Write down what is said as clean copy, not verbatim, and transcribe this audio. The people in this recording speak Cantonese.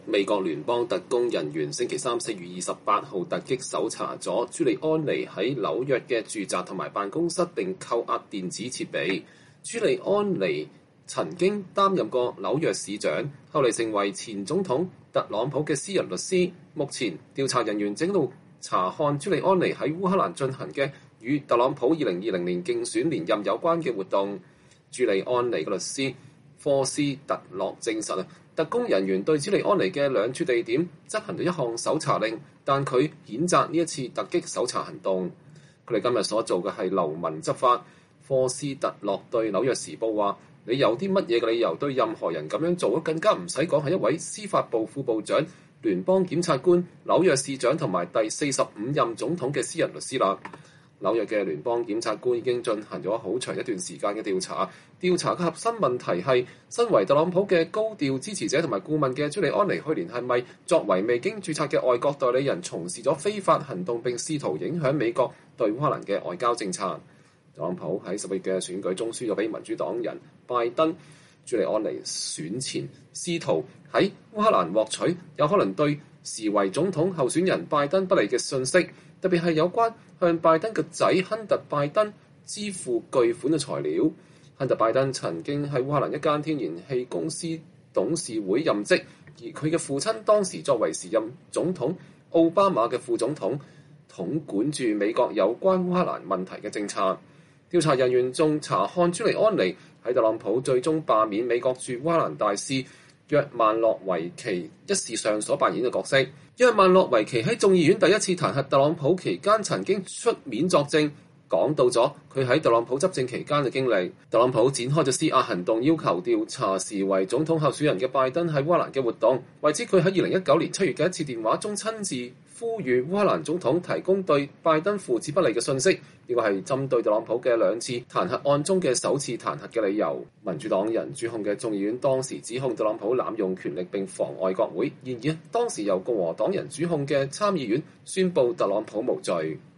美國聯邦特工人員星期三4月28號突擊搜查咗朱利安尼喺紐約嘅住宅同埋辦公室，並扣押電子設備。朱利安尼曾經擔任過紐約市長，後嚟成為前總統特朗普嘅私人律師。目前調查人員正喺度查看朱利安尼喺烏克蘭進行嘅與特朗普2020年競選連任有關嘅活動。朱利安尼嘅律師科斯特洛證實特工人員對朱利安尼嘅兩處地點執行咗一項搜查令，但佢譴責呢一次突擊搜查行動。佢哋今日所做嘅係流氓執法。科斯特洛對紐約時報話：你有啲乜嘢嘅理由對任何人咁樣做？更加唔使講係一位司法部副部長、聯邦檢察官、紐約市長同埋第45任總統嘅私人律師啦。紐約嘅聯邦檢察官已經進行咗好長一段時間嘅調查嘅核心問題係，身為特朗普嘅高調支持者同埋顧問嘅朱利安尼去年係咪作為未經註冊嘅外國代理人從事咗非法行動，並試圖影響美國對烏克蘭嘅外交政策？特朗普喺10月嘅選舉中輸咗俾民主黨人拜登。朱利安尼選前試圖喺烏克蘭獲取有可能對時為總統候選人拜登不利嘅信息，特別係有關向拜登嘅仔亨特拜登支付巨款嘅材料。亨特拜登曾經喺烏克蘭一間天然氣公司董事會任職，而佢嘅父親當時作為時任總統奧巴馬嘅副總統，統管住美國有關烏克蘭問題嘅政策。調查人員仲查看朱利安尼喺特朗普最終罷免美國駐烏克蘭大使約曼諾維奇一事上所扮演嘅角色。約曼諾維奇喺眾議院第一次彈劾特朗普期間曾經出面作證，講到咗佢喺特朗普執政期間嘅經歷。特朗普展開咗施壓行動，要求調查時為總統候選人嘅拜登喺烏克蘭嘅活動，為此佢喺2019年7月嘅一次電話中親自呼籲烏克蘭總統提供對拜登父子不利嘅信息，呢個係針對特朗普嘅兩次彈劾案中嘅首次彈劾嘅理由。民主黨人主控嘅眾議院當時指控特朗普濫用權力並妨礙國會，然而當時由共和黨人主控嘅參議院宣布特朗普無罪。